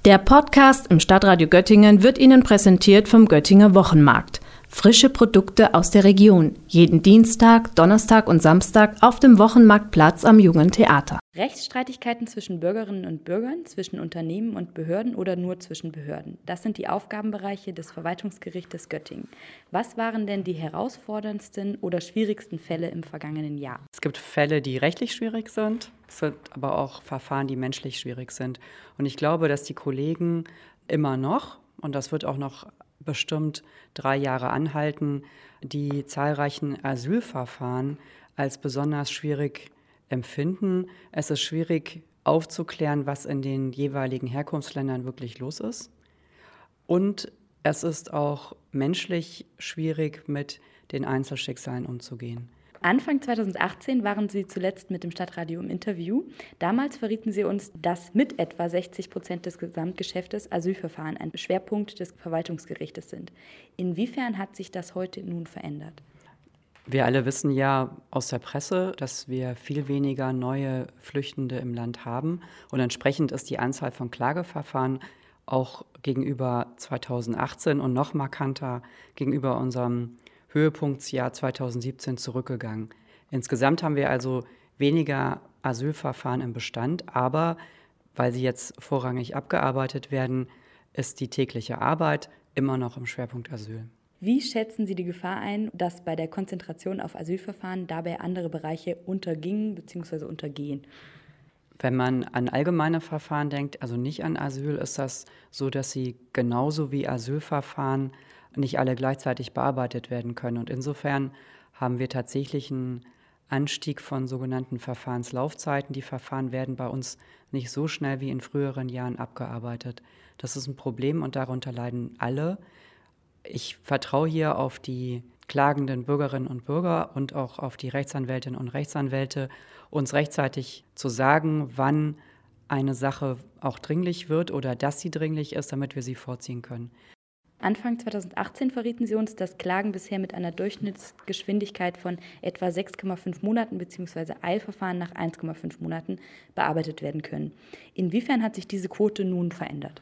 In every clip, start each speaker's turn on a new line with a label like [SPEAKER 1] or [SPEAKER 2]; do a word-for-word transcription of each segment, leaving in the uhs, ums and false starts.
[SPEAKER 1] Der Podcast im Stadtradio Göttingen wird Ihnen präsentiert vom Göttinger Wochenmarkt. Frische Produkte aus der Region. Jeden Dienstag, Donnerstag und Samstag auf dem Wochenmarktplatz am Jungen Theater.
[SPEAKER 2] Rechtsstreitigkeiten zwischen Bürgerinnen und Bürgern, zwischen Unternehmen und Behörden oder nur zwischen Behörden. Das sind die Aufgabenbereiche des Verwaltungsgerichtes Göttingen. Was waren denn die herausforderndsten oder schwierigsten Fälle im vergangenen Jahr?
[SPEAKER 3] Es gibt Fälle, die rechtlich schwierig sind. Es gibt aber auch Verfahren, die menschlich schwierig sind. Und ich glaube, dass die Kollegen immer noch, und das wird auch noch bestimmt drei Jahre anhalten, die zahlreichen Asylverfahren als besonders schwierig empfinden. Es ist schwierig aufzuklären, was in den jeweiligen Herkunftsländern wirklich los ist. Und es ist auch menschlich schwierig, mit den Einzelschicksalen umzugehen.
[SPEAKER 2] Anfang zweitausendachtzehn waren Sie zuletzt mit dem Stadtradio im Interview. Damals verrieten Sie uns, dass mit etwa sechzig Prozent des Gesamtgeschäftes Asylverfahren ein Schwerpunkt des Verwaltungsgerichtes sind. Inwiefern hat sich das heute nun verändert?
[SPEAKER 3] Wir alle wissen ja aus der Presse, dass wir viel weniger neue Flüchtende im Land haben. Und entsprechend ist die Anzahl von Klageverfahren auch gegenüber zweitausendachtzehn und noch markanter gegenüber unserem Höhepunktsjahr zweitausendsiebzehn zurückgegangen. Insgesamt haben wir also weniger Asylverfahren im Bestand, aber weil sie jetzt vorrangig abgearbeitet werden, ist die tägliche Arbeit immer noch im Schwerpunkt Asyl.
[SPEAKER 2] Wie schätzen Sie die Gefahr ein, dass bei der Konzentration auf Asylverfahren dabei andere Bereiche untergingen bzw. untergehen?
[SPEAKER 3] Wenn man an allgemeine Verfahren denkt, also nicht an Asyl, ist das so, dass sie genauso wie Asylverfahren nicht alle gleichzeitig bearbeitet werden können. Und insofern haben wir tatsächlich einen Anstieg von sogenannten Verfahrenslaufzeiten. Die Verfahren werden bei uns nicht so schnell wie in früheren Jahren abgearbeitet. Das ist ein Problem und darunter leiden alle. Ich vertraue hier auf die klagenden Bürgerinnen und Bürger und auch auf die Rechtsanwältinnen und Rechtsanwälte, uns rechtzeitig zu sagen, wann eine Sache auch dringlich wird oder dass sie dringlich ist, damit wir sie vorziehen können.
[SPEAKER 2] Anfang zweitausendachtzehn verrieten Sie uns, dass Klagen bisher mit einer Durchschnittsgeschwindigkeit von etwa sechs Komma fünf Monaten bzw. Eilverfahren nach eins Komma fünf Monaten bearbeitet werden können. Inwiefern hat sich diese Quote nun verändert?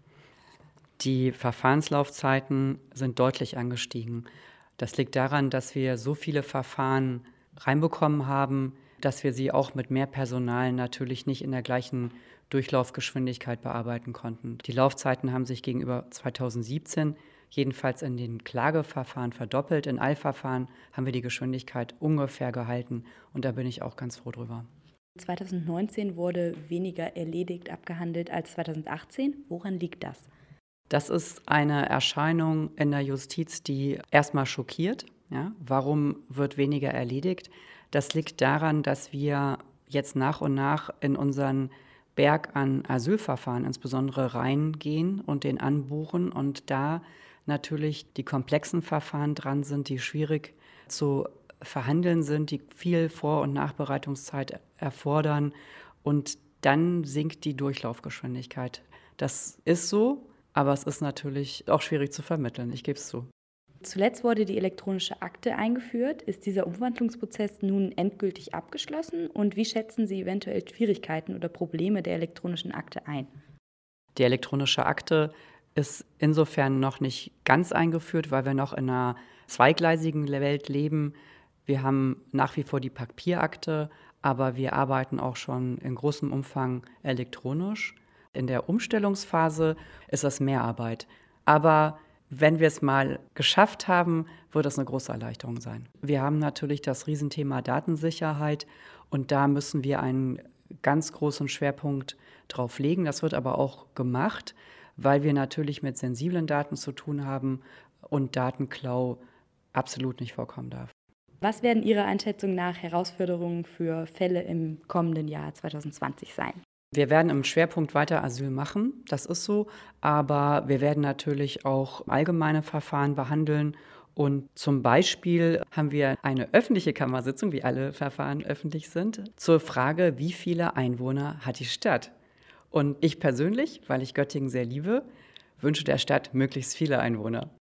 [SPEAKER 3] Die Verfahrenslaufzeiten sind deutlich angestiegen. Das liegt daran, dass wir so viele Verfahren reinbekommen haben, dass wir sie auch mit mehr Personal natürlich nicht in der gleichen Durchlaufgeschwindigkeit bearbeiten konnten. Die Laufzeiten haben sich gegenüber zweitausendsiebzehn jedenfalls in den Klageverfahren verdoppelt. In Eilverfahren haben wir die Geschwindigkeit ungefähr gehalten und da bin ich auch ganz froh drüber.
[SPEAKER 2] zweitausendneunzehn wurde weniger erledigt abgehandelt als zweitausendachtzehn. Woran liegt das?
[SPEAKER 3] Das ist eine Erscheinung in der Justiz, die erstmal schockiert. Ja, warum wird weniger erledigt? Das liegt daran, dass wir jetzt nach und nach in unseren Berg an Asylverfahren insbesondere reingehen und den anbuchen und da natürlich die komplexen Verfahren dran sind, die schwierig zu verhandeln sind, die viel Vor- und Nachbereitungszeit erfordern und dann sinkt die Durchlaufgeschwindigkeit. Das ist so, aber es ist natürlich auch schwierig zu vermitteln, ich gebe es zu.
[SPEAKER 2] Zuletzt wurde die elektronische Akte eingeführt. Ist dieser Umwandlungsprozess nun endgültig abgeschlossen? Und wie schätzen Sie eventuell Schwierigkeiten oder Probleme der elektronischen Akte ein?
[SPEAKER 3] Die elektronische Akte ist insofern noch nicht ganz eingeführt, weil wir noch in einer zweigleisigen Welt leben. Wir haben nach wie vor die Papierakte, aber wir arbeiten auch schon in großem Umfang elektronisch. In der Umstellungsphase ist das Mehrarbeit. Aber wenn wir es mal geschafft haben, wird es eine große Erleichterung sein. Wir haben natürlich das Riesenthema Datensicherheit und da müssen wir einen ganz großen Schwerpunkt drauf legen. Das wird aber auch gemacht, weil wir natürlich mit sensiblen Daten zu tun haben und Datenklau absolut nicht vorkommen darf.
[SPEAKER 2] Was werden Ihrer Einschätzung nach Herausforderungen für Fälle im kommenden Jahr zweitausendzwanzig sein?
[SPEAKER 3] Wir werden im Schwerpunkt weiter Asyl machen, das ist so, aber wir werden natürlich auch allgemeine Verfahren behandeln und zum Beispiel haben wir eine öffentliche Kammersitzung, wie alle Verfahren öffentlich sind, zur Frage, wie viele Einwohner hat die Stadt? Und ich persönlich, weil ich Göttingen sehr liebe, wünsche der Stadt möglichst viele Einwohner.